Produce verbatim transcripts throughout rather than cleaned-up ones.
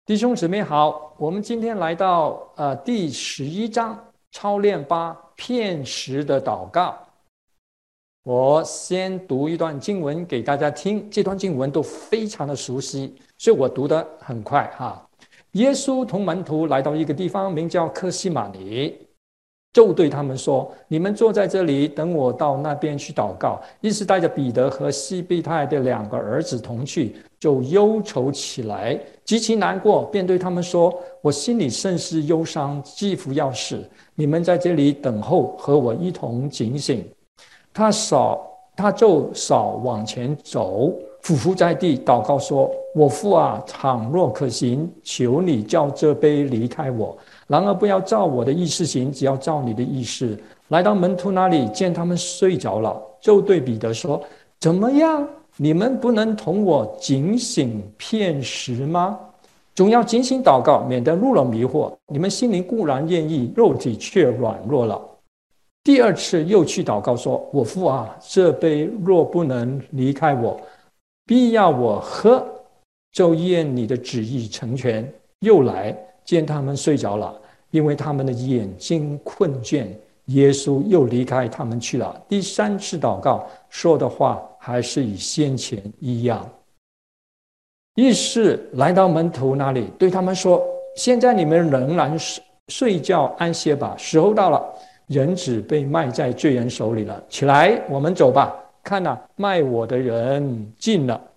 弟兄姊妹好，我们今天来到呃第十一章操练八片时的祷告。我先读一段经文给大家听，这段经文都非常的熟悉，所以我读得很快哈。耶稣同门徒来到一个地方，名叫客西马尼，就对他们说：“你们坐在这里，等我到那边去祷告。”于是带着彼得和西庇太的两个儿子同去，就忧愁起来，极其难过，便对他们说：“我心里甚是忧伤，几乎要死。你们在这里等候，和我一同警醒。”他少，他就少往前走，俯伏在地，祷告说：“我父啊，倘若可行，求你叫这杯离开我。然而不要照我的意思行，只要照你的意思。”来到门徒那里，见他们睡着了，就对彼得说：“怎么样？你们不能同我警醒片时吗？总要警醒祷告，免得入了迷惑。你们心灵固然愿意，肉体却软弱了。”第二次又去祷告说：“我父啊，这杯若不能离开我，必要我喝，就愿你的旨意成全。”又来见他们睡着了，因为他们的眼睛困倦。耶稣又离开他们去了。第三次祷告说的话还是与先前一样。于是来到门徒那里，对他们说：“现在你们仍然睡觉安歇吧，时候到了，人子被卖在罪人手里了。起来，我们走吧。看哪，卖我的人近了。”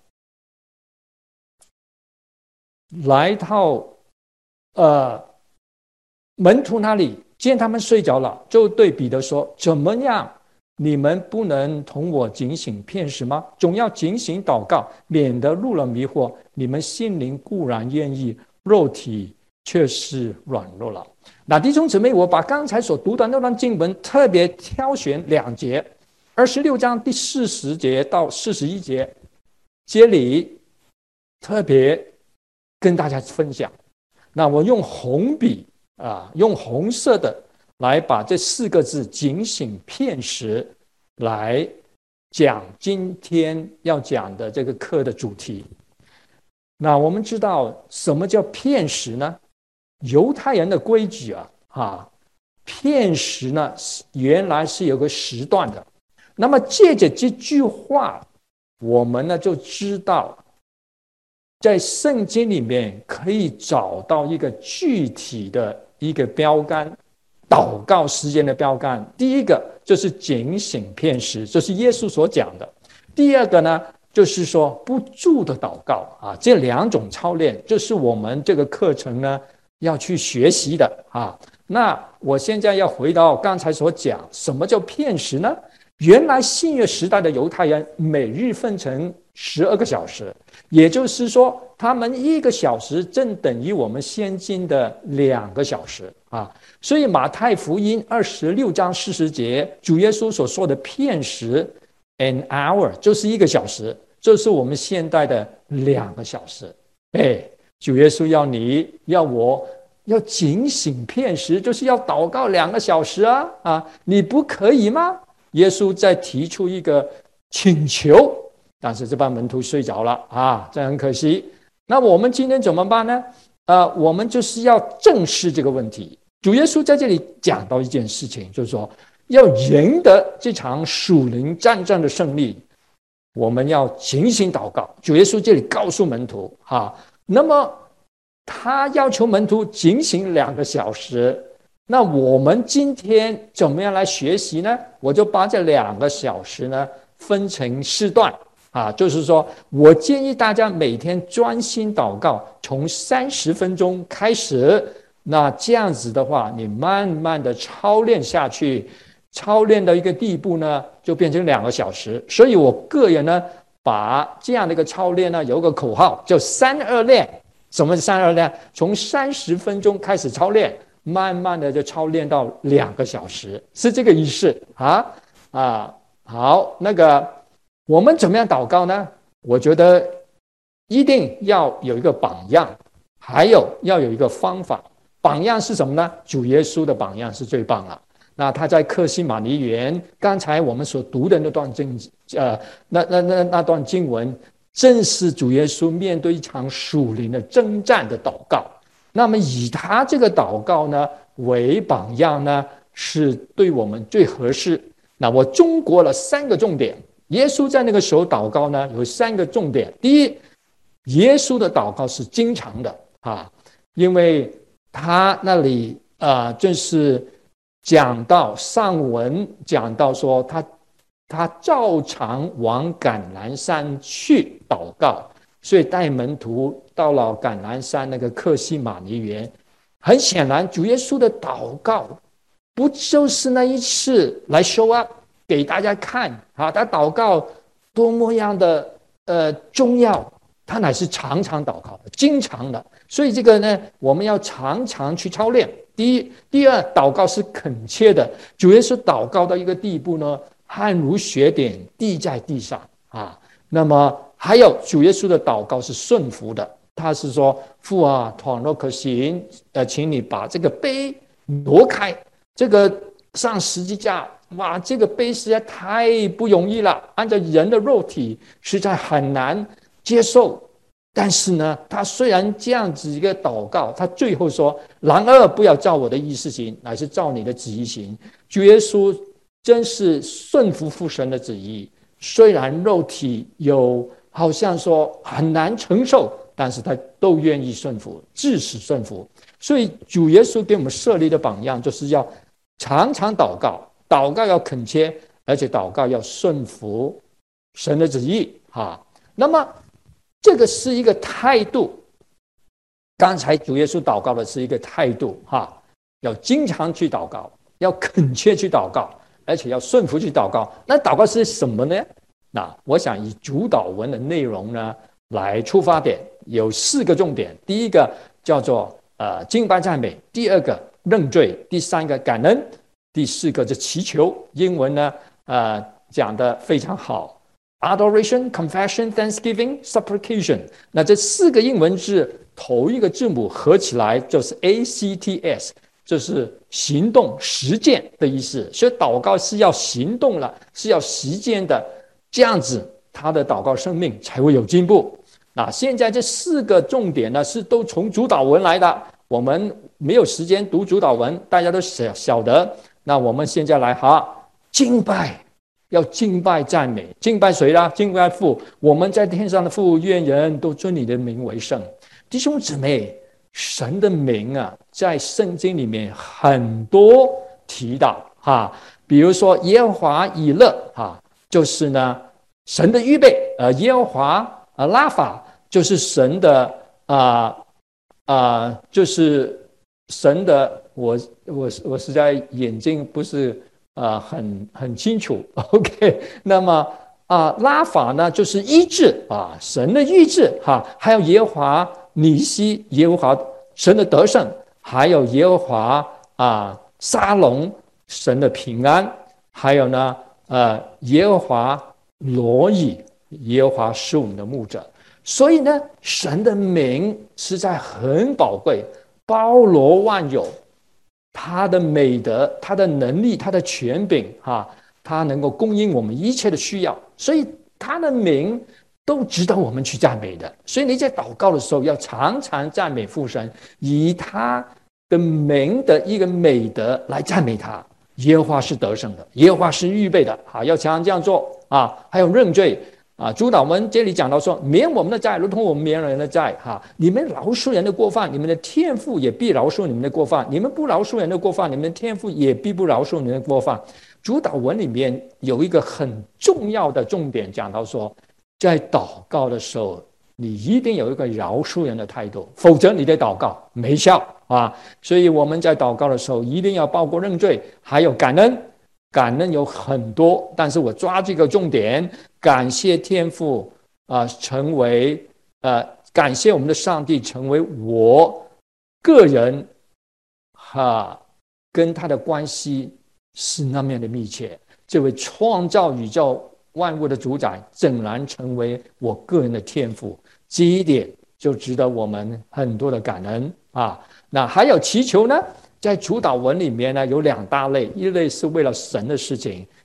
来到呃门徒那里，见他们睡着了，就对彼得说：“怎么样？你们不能同我警醒片时吗？总要警醒祷告，免得入了迷惑。你们心灵固然愿意，肉体却是软弱了。”那弟兄姊妹，我把刚才所读的那段经文特别挑选两节，二十六章第四十节到四十一节，这里特别跟大家分享。那我用红笔啊，用红色的来把这四个字警醒片时来讲今天要讲的这个课的主题。那我们知道什么叫片时呢？犹太人的规矩啊，啊，片时呢原来是有个时段的。那么借着这句话，我们呢就知道，在圣经里面可以找到一个具体的一个标杆，祷告时间的标杆。第一个就是警醒片时，这是耶稣所讲的。第二个呢，就是说不住的祷告啊，这两种操练就是我们这个课程呢要去学习的啊。那我现在要回到刚才所讲，什么叫片时呢？原来新约时代的犹太人每日分成十二个小时，也就是说他们一个小时正等于我们现今的两个小时啊。所以马太福音二十六章四十节，主耶稣所说的片时 an hour 就是一个小时，这是我们现代的两个小时。哎，主耶稣要你要我要警醒片时，就是要祷告两个小时啊啊！你不可以吗？耶稣在提出一个请求，但是这帮门徒睡着了啊，这很可惜。那我们今天怎么办呢？呃，我们就是要正视这个问题。主耶稣在这里讲到一件事情，就是说要赢得这场属灵战争的胜利，我们要警醒祷告。主耶稣这里告诉门徒哈，那么他要求门徒警醒两个小时。那我们今天怎么样来学习呢？我就把这两个小时呢分成四段啊，就是说我建议大家每天专心祷告，从三十分钟开始。那这样子的话，你慢慢的操练下去，操练到一个地步呢，就变成两个小时。所以我个人呢，把这样的一个操练呢，有一个口号叫三二练。什么是三二练？从三十分钟开始操练，慢慢的就操练到两个小时，是这个意思啊啊。好，那个我们怎么样祷告呢？我觉得一定要有一个榜样，还有要有一个方法。榜样是什么呢？主耶稣的榜样是最棒了。那他在客西马尼园，刚才我们所读的那段经，呃，那那那那段经文， 正是主耶稣面对一场属灵的征战的祷告。那么以他这个祷告呢为榜样呢，是对我们最合适。那我中国了三个重点，耶稣在那个时候祷告呢有三个重点。第一，耶稣的祷告是经常的啊，因为他那里啊、呃，就是讲到上文讲到说他他照常往橄榄山去祷告，所以带门徒到了橄榄山那个客西马尼园。很显然主耶稣的祷告不就是那一次来 show up 给大家看啊，他祷告多么样的呃重要，他乃是常常祷告的，经常的。所以这个呢，我们要常常去操练。第一，第二，祷告是恳切的。主耶稣祷告到一个地步呢，汗如雪点滴在地上啊。那么还有主耶稣的祷告是顺服的，他是说：“父啊，倘若可行，呃，请你把这个杯挪开。”这个上十字架，哇，这个杯实在太不容易了，按照人的肉体实在很难接受。但是呢，他虽然这样子一个祷告，他最后说：“然而不要照我的意思行，乃是照你的旨意行。”主耶稣真是顺服父神的旨意，虽然肉体有好像说很难承受，但是他都愿意顺服，至死顺服。所以主耶稣给我们设立的榜样，就是要常常祷告，祷告要恳切，而且祷告要顺服神的旨意哈。那么这个是一个态度，刚才主耶稣祷告的是一个态度哈，要经常去祷告，要恳切去祷告，而且要顺服去祷告。那祷告是什么呢？那我想以主祷文的内容呢来出发点，有四个重点。第一个叫做呃敬拜赞美，第二个认罪，第三个感恩，第四个是祈求。英文呢呃讲得非常好。Adoration, confession, thanksgiving, supplication。那这四个英文字头一个字母合起来就是 A C T S， 就是行动、实践的意思。所以祷告是要行动了，是要实践的，这样子他的祷告生命才会有进步。那现在这四个重点呢，是都从主祷文来的。我们没有时间读主祷文，大家都晓晓得。那我们现在来哈，敬拜。要敬拜赞美，敬拜谁啦？敬拜父。我们在天上的父，愿人都尊你的名为圣。弟兄姊妹，神的名啊，在圣经里面很多提到哈，比如说耶和华以勒哈，就是呢神的预备，呃，耶和华呃拉法就是神的啊啊、呃呃，就是神的。我我我实在眼睛不是。呃，很很清楚 ，OK。那么啊、呃，拉法呢，就是医治啊，神的医治哈，还有耶和华尼西，耶和华神的得胜，还有耶和华啊沙龙神的平安，还有呢，呃，耶和华罗以，耶和华是我们的牧者。所以呢，神的名实在很宝贵，包罗万有。他的美德，他的能力，他的权柄哈，他能够供应我们一切的需要，所以他的名都值得我们去赞美的。所以你在祷告的时候要常常赞美父神，以他的名的一个美德来赞美他。耶和华是得胜的，耶和华是预备的，好，要常常这样做啊。还有认罪啊，主祷文这里讲到说，免我们的债，如同我们免人的债哈。你们饶恕人的过犯，你们的天父也必饶恕你们的过犯；你们不饶恕人的过犯，你们的天父也必不饶恕你们的过犯。主祷文里面有一个很重要的重点，讲到说，在祷告的时候，你一定有一个饶恕人的态度，否则你的祷告没效啊。所以我们在祷告的时候，一定要包括认罪，还有感恩。感恩有很多，但是我抓这个重点，感谢天父啊、呃，成为呃，感谢我们的上帝，成为我个人哈、啊、跟他的关系是那么的密切。这位创造宇宙万物的主宰，怎然成为我个人的天父？这一点就值得我们很多的感恩啊。那还有祈求呢？在主祷文里面呢，有两大类，一类是为了神的事情，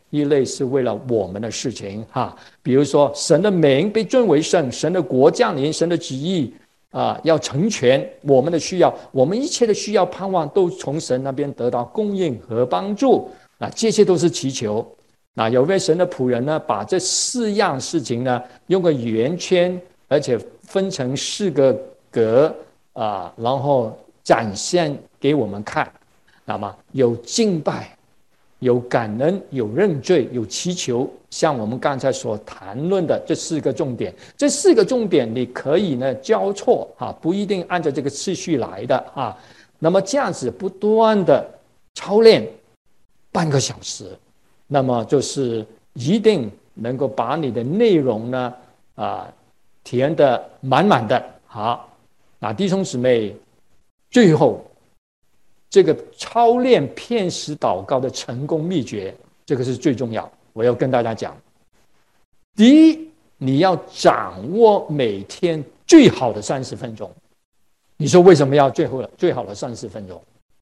一类是为了我们的事情哈，比如说神的名被尊为圣，神的国降临，神的旨意啊要成全我们的需要，我们一切的需要盼望都从神那边得到供应和帮助啊，这些都是祈求。那有位神的仆人呢，把这四样事情呢用个圆圈，而且分成四个格啊，然后展现给我们看。那么有敬拜，有感恩，有认罪，有祈求，像我们刚才所谈论的这四个重点，这四个重点你可以呢交错啊，不一定按照这个次序来的啊。那么这样子不断的操练半个小时，那么就是一定能够把你的内容呢啊填得满满的。好，那弟兄姊妹，最后这个操练片时祷告的成功秘诀，这个是最重要，我要跟大家讲。第一，你要掌握每天最好的三十分钟。你说为什么要最后最好的三十分钟？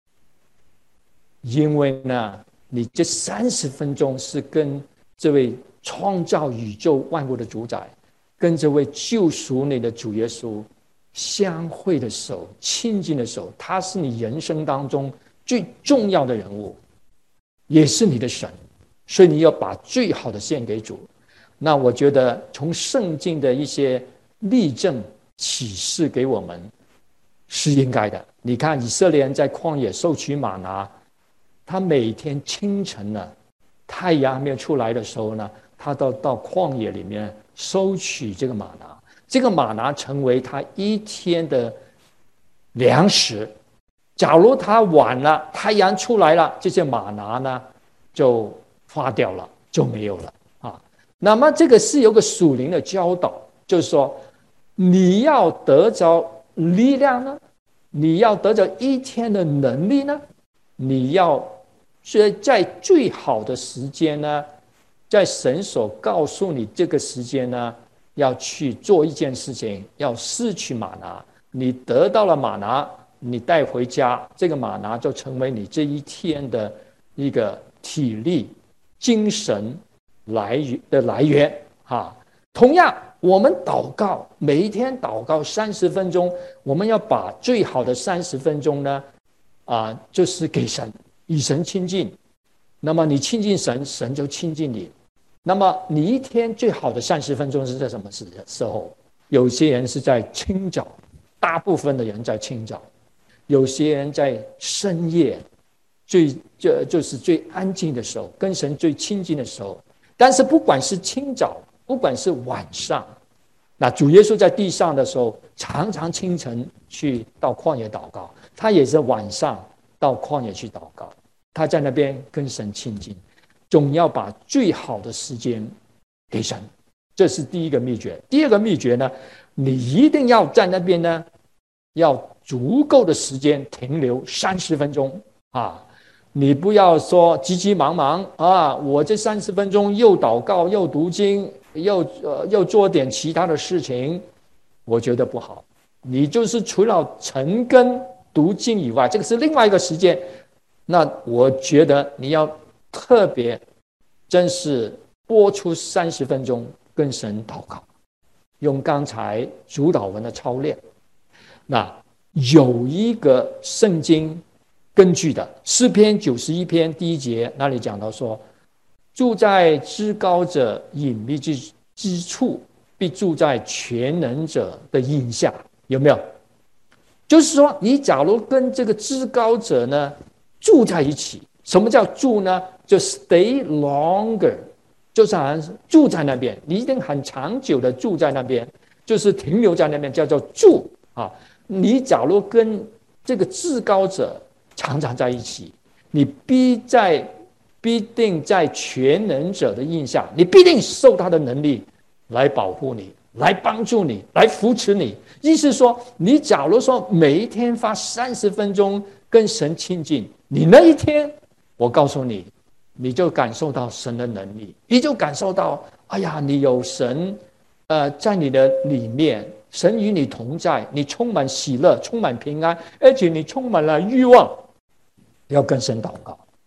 因为呢，你这三十分钟是跟这位创造宇宙万物的主宰，跟这位救赎你的主耶稣相会的时候，亲近的时候，他是你人生当中最重要的人物，也是你的神，所以你要把最好的献给主。那我觉得从圣经的一些例证启示给我们是应该的。你看以色列人在旷野受取玛拿，他每天清晨呢，太阳还没有出来的时候呢，他都到旷野里面收取这个玛拿，这个玛拿成为他一天的粮食。假如他晚了，太阳出来了，这些玛拿呢就花掉了，就没有了啊。那么这个是有个属灵的教导，就是说你要得着力量呢，你要得着一天的能力呢，你要在最好的时间呢，在神所告诉你这个时间呢，要去做一件事情，要拾取玛拿。你得到了玛拿，你带回家，这个玛拿就成为你这一天的一个体力、精神来源的来源啊。同样，我们祷告，每一天祷告三十分钟，我们要把最好的三十分钟呢，啊，就是给神，与神亲近。那么你亲近神，神就亲近你。那么你一天最好的三十分钟是在什么时时候？有些人是在清早，大部分的人在清早；有些人在深夜，最就就是最安静的时候，跟神最亲近的时候。但是不管是清早，不管是晚上，那主耶稣在地上的时候，常常清晨去到旷野祷告，他也是晚上到旷野去祷告，他在那边跟神亲近。总要把最好的时间给神，这是第一个秘诀。第二个秘诀呢，你一定要在那边呢，要足够的时间停留三十分钟啊！你不要说急急忙忙啊，我这三十分钟又祷告又读经又呃又做点其他的事情，我觉得不好。你就是除了晨更读经以外，这个是另外一个时间。那我觉得你要特别真是播出三十分钟跟神祷告，用刚才主导文的操练。那有一个圣经根据的诗篇九十一篇第一节，那里讲到说，住在至高者隐秘之之处，必住在全能者的荫下。有没有？就是说，你假如跟这个至高者呢住在一起，什么叫住呢？就 stay longer， 就是好像是住在那边，你一定很长久的住在那边，就是停留在那边，叫做住啊。你假如跟这个至高者常常在一起，你必在必定在全能者的印下，你必定受他的能力来保护你，来帮助你，来扶持你。意思说，你假如说每一天花三十分钟跟神亲近，你那一天，我告诉你，你就感受到神的能力，你就感受到，哎呀，你有神，呃，在你的里面，神与你同在，你充满喜乐，充满平安，而且你充满了欲望，要跟神祷告。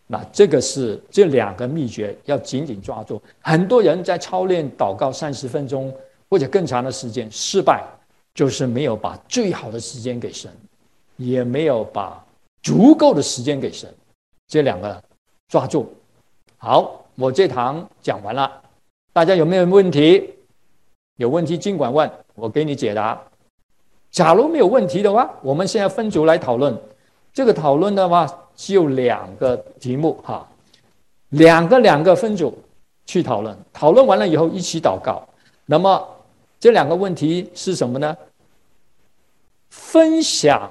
那这个是这两个秘诀要紧紧抓住。很多人在操练祷告三十分钟或者更长的时间失败，就是没有把最好的时间给神，也没有把足够的时间给神，这两个抓住。好，我这堂讲完了，大家有没有问题？有问题尽管问，我给你解答。假如没有问题的话，我们现在分组来讨论。这个讨论的话就两个题目哈，两个两个分组去讨论，讨论完了以后一起祷告。那么这两个问题是什么呢？分享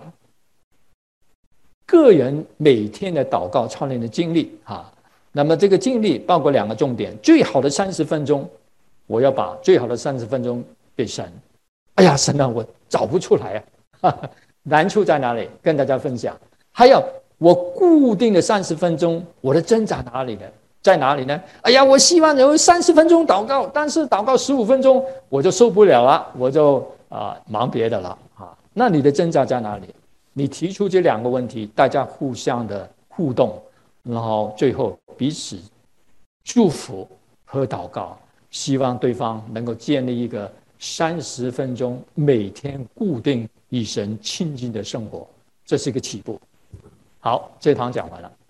个人每天的祷告操练的经历哈。那么这个经历包括两个重点：最好的三十分钟，我要把最好的三十分钟给神。哎呀，神啊，我找不出来啊，难处在哪里？跟大家分享。还有我固定的三十分钟，我的挣扎哪里呢？在哪里呢？哎呀，我希望有三十分钟祷告，但是祷告十五分钟我就受不了了，我就啊、呃、忙别的了啊。那你的挣扎在哪里？你提出这两个问题，大家互相的互动，然后最后彼此祝福和祷告，希望对方能够建立一个三十分钟每天固定与神亲近的生活，这是一个起步。好，这堂讲完了。